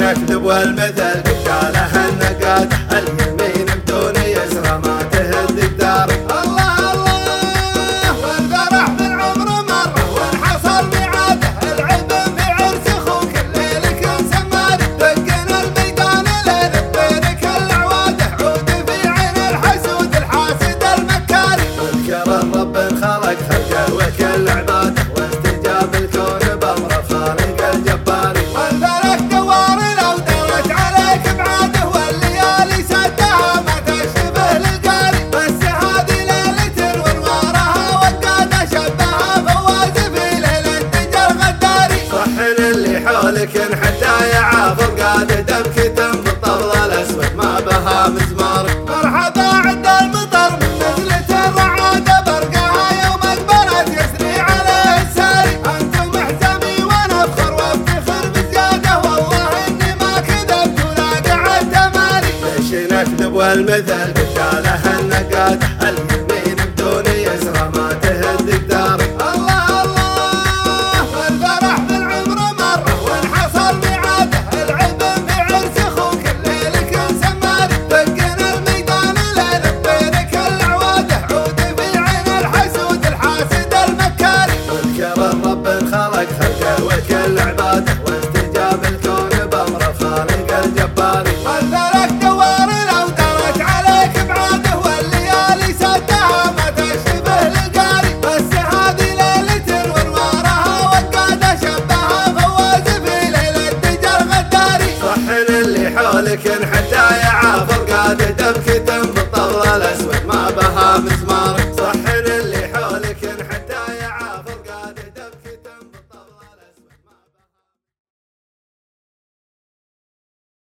نكذب والمثل قالها النقاد اليمين بدون يسرى ما تهد الدار. الله الله والفرح بالعمر مره وانحصر ميعاده العلم في عرس اخوك الليل كل سماد دقنا الميدان لنبينك العواده عود في عين الحسود الحاسد المكاري. اذكر الرب خلق خلقه وكل عباده واستجاب الكون بامر خالق الجباري. والفلك دوار لو دارت عليك بعاده والليالي سدها ما تشبه للقاري. بس هذه ليلة وانوارها وقاده شبهها فواز في ليلة دجر غداري. صحن اللي حولك حتى يعافر قاده دبك تنبط طبل الاسود ما بها مزمار. مرحبا عند المطر من نزلة الرعاده برقها يوم اقبلت يسري عليه الساري. انتم احزامي وانا افخر وافتخر بزياده والله اني ما كذبت ولا قعدت مالي. ليش نكذب والمثل قالها النقاد اليمين بدون يسرى ما تهد الدار. الله الله والفرح بالعمر مره وانحصر ميعاده العلم في عرس اخوك الليل كل سماد دقنا الميدان لنبينك العواده عود في عين الحسود الحاسد المكاري. اذكر الرب خلق خلقه وكل عباده واستجاب الكون بامر خالق الجباري. والفلك دوار لو دارت عليك بعاده والليالي سدها ما تشبه للقاري. بس هذه ليلة وانوارها وقاده شبهها فواز في ليلة دجر غداري. صحن اللي حولك حتى يعافر قاده دبك تنبط طبل الاسود ما بها مزمار.